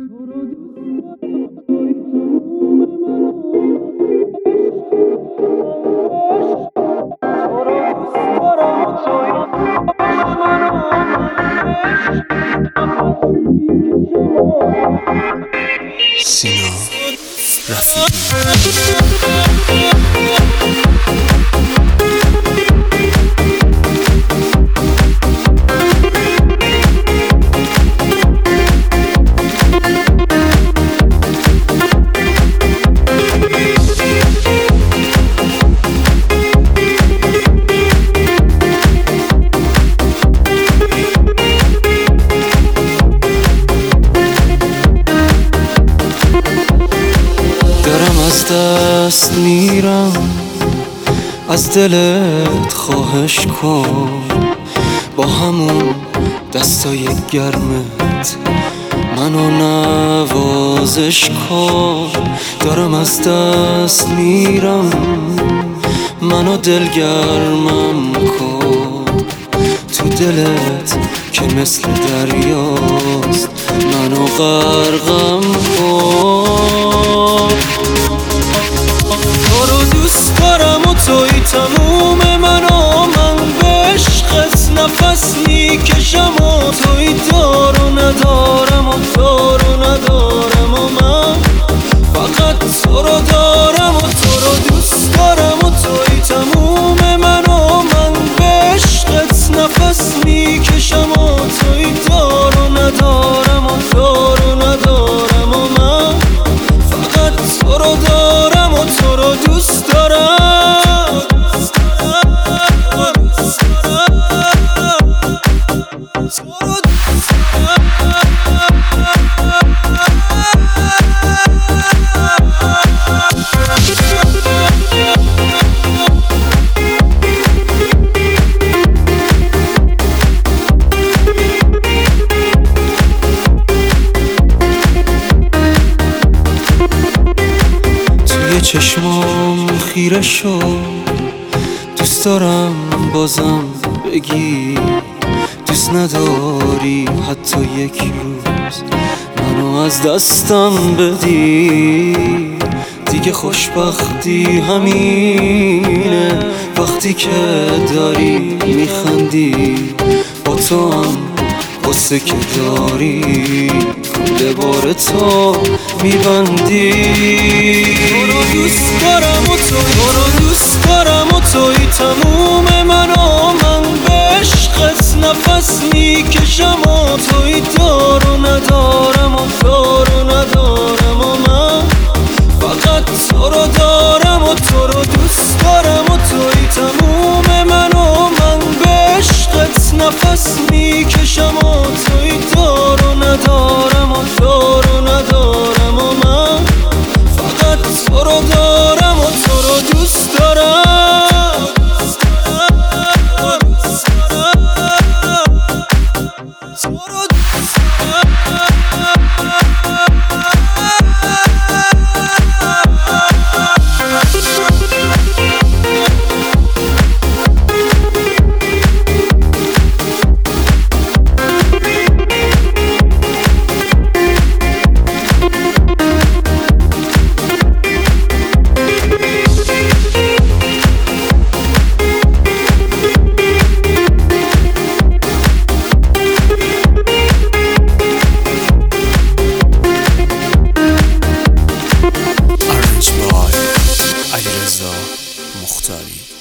سینا رفیقی. از دست میرم، از دلت خواهش کن، با همون دستای گرمت منو نوازش کن. دارم از دست میرم، منو دلگرمم کن، تو دلت که مثل دریاست منو غرقم کن. تو رو دوست دارم و توی تموم منو، من به عشقت نفس میکشم و توی دارو ندارم و دارو ندارم و من فقط تو رو دارم و تو رو دوست دارم و توی تموم منو، من به عشقت نفس میکشم و توی دارو ندارم و دارو ندارم و من فقط تو رو دارم و تو رو دوست دارم. توی چشمام خیره شو، دوست دارم بازم بگی دوست نداری حتی یک روز منو از دستم بدی. دیگه خوشبختی همینه وقتی که داری میخندی، با تو هم قصه که داری کل بار تو میبندی. تو رو دوست دارم و تو رو دوست دارم و توی تموم منو، من به عشقت نفس میکشم و توی دارو ندارم و دارو ندارم و من فقط تو رو دارم و تو رو دوست دارم و توی تموم منو، من به عشقت نفس میکشم و توی دارو ندارم و دارو ندارم و من فقط تو رو دارم و تو رو دوست دارم. علیرضا مختاری.